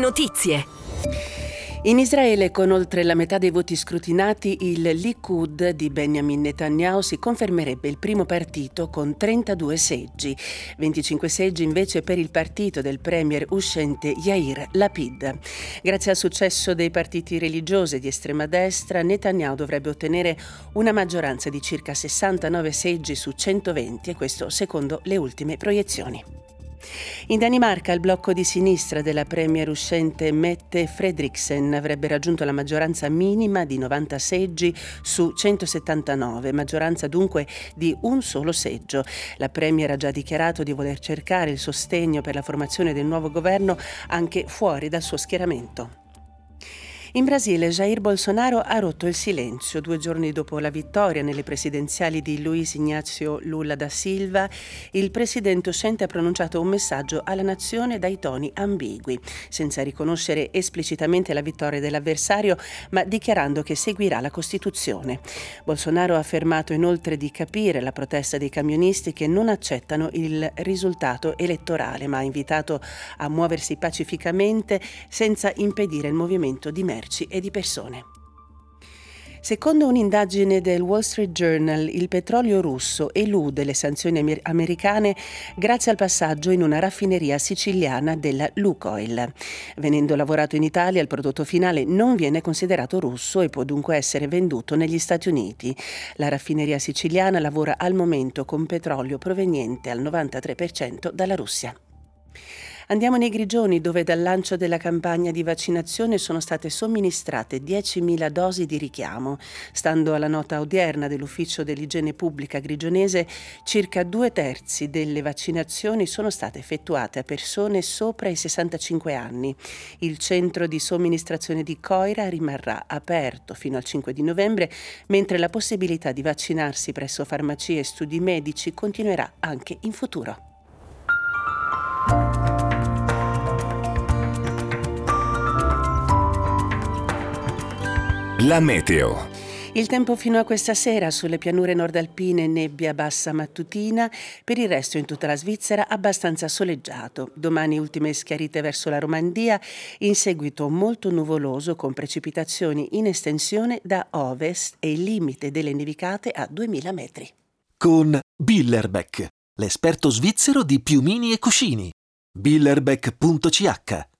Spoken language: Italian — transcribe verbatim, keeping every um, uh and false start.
notizie. In Israele, con oltre la metà dei voti scrutinati, il Likud di Benjamin Netanyahu si confermerebbe il primo partito con trentadue seggi, venticinque seggi invece per il partito del premier uscente Yair Lapid. Grazie al successo dei partiti religiosi di estrema destra, Netanyahu dovrebbe ottenere una maggioranza di circa sessantanove seggi su centoventi, e questo secondo le ultime proiezioni. In Danimarca il blocco di sinistra della premier uscente Mette Frederiksen avrebbe raggiunto la maggioranza minima di novanta seggi su centosettantanove, maggioranza dunque di un solo seggio. La premier ha già dichiarato di voler cercare il sostegno per la formazione del nuovo governo anche fuori dal suo schieramento. In Brasile Jair Bolsonaro ha rotto il silenzio. Due giorni dopo la vittoria nelle presidenziali di Luiz Inácio Lula da Silva, il presidente uscente ha pronunciato un messaggio alla nazione dai toni ambigui, senza riconoscere esplicitamente la vittoria dell'avversario, ma dichiarando che seguirà la Costituzione. Bolsonaro ha affermato inoltre di capire la protesta dei camionisti che non accettano il risultato elettorale, ma ha invitato a muoversi pacificamente senza impedire il movimento di merci e di persone. Secondo un'indagine del Wall Street Journal, il petrolio russo elude le sanzioni amer- americane grazie al passaggio in una raffineria siciliana della Lukoil. Venendo lavorato in Italia, il prodotto finale non viene considerato russo e può dunque essere venduto negli Stati Uniti. La raffineria siciliana lavora al momento con petrolio proveniente al novantatré per cento dalla Russia. Andiamo nei Grigioni, dove dal lancio della campagna di vaccinazione sono state somministrate diecimila dosi di richiamo. Stando alla nota odierna dell'Ufficio dell'Igiene Pubblica grigionese, circa due terzi delle vaccinazioni sono state effettuate a persone sopra i sessantacinque anni. Il centro di somministrazione di Coira rimarrà aperto fino al cinque di novembre, mentre la possibilità di vaccinarsi presso farmacie e studi medici continuerà anche in futuro. La meteo. Il tempo fino a questa sera: sulle pianure nordalpine nebbia bassa mattutina, per il resto in tutta la Svizzera abbastanza soleggiato. Domani ultime schiarite verso la Romandia, in seguito molto nuvoloso con precipitazioni in estensione da ovest e il limite delle nevicate a duemila metri. Con Billerbeck, l'esperto svizzero di piumini e cuscini. billerbeck punto c h